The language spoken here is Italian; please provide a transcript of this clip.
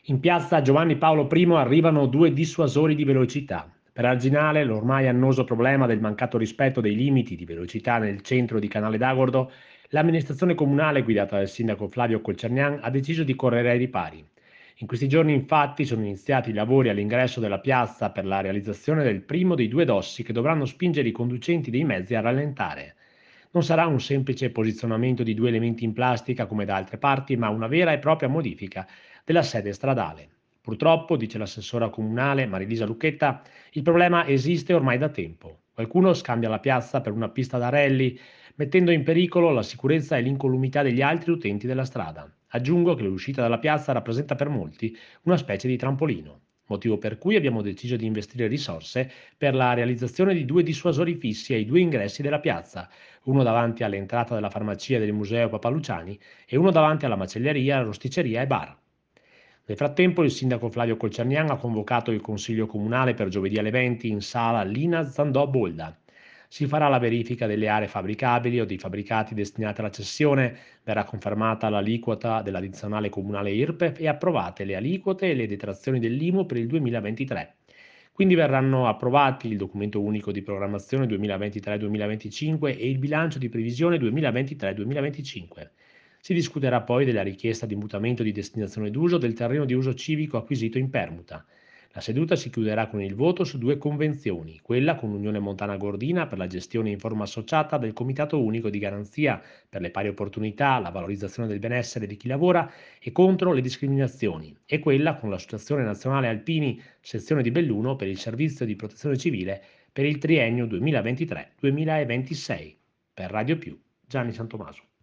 In piazza Giovanni Paolo I arrivano due dissuasori di velocità. Per arginare l'ormai annoso problema del mancato rispetto dei limiti di velocità nel centro di Canale d'Agordo, l'amministrazione comunale guidata dal sindaco Flavio Colcernian ha deciso di correre ai ripari. In questi giorni infatti sono iniziati i lavori all'ingresso della piazza per la realizzazione del primo dei due dossi che dovranno spingere i conducenti dei mezzi a rallentare. Non sarà un semplice posizionamento di due elementi in plastica come da altre parti, ma una vera e propria modifica della sede stradale. Purtroppo, dice l'assessora comunale Marilisa Lucchetta, il problema esiste ormai da tempo. Qualcuno scambia la piazza per una pista da rally, mettendo in pericolo la sicurezza e l'incolumità degli altri utenti della strada. Aggiungo che l'uscita dalla piazza rappresenta per molti una specie di trampolino, motivo per cui abbiamo deciso di investire risorse per la realizzazione di due dissuasori fissi ai due ingressi della piazza, uno davanti all'entrata della farmacia del Museo Papaluciani e uno davanti alla macelleria, rosticceria e bar. Nel frattempo il sindaco Flavio Colcernian ha convocato il consiglio comunale per giovedì alle 20 in sala Lina Zandò Bolda. Si farà la verifica delle aree fabbricabili o dei fabbricati destinati alla cessione, verrà confermata l'aliquota dell'addizionale comunale IRPEF e approvate le aliquote e le detrazioni dell'IMU per il 2023. Quindi verranno approvati il documento unico di programmazione 2023-2025 e il bilancio di previsione 2023-2025. Si discuterà poi della richiesta di mutamento di destinazione d'uso del terreno di uso civico acquisito in permuta. La seduta si chiuderà con il voto su due convenzioni, quella con l'Unione Montana Gordina per la gestione in forma associata del Comitato Unico di Garanzia per le pari opportunità, la valorizzazione del benessere di chi lavora e contro le discriminazioni, e quella con l'Associazione Nazionale Alpini, sezione di Belluno, per il servizio di protezione civile per il triennio 2023-2026. Per Radio Più, Gianni Santomaso.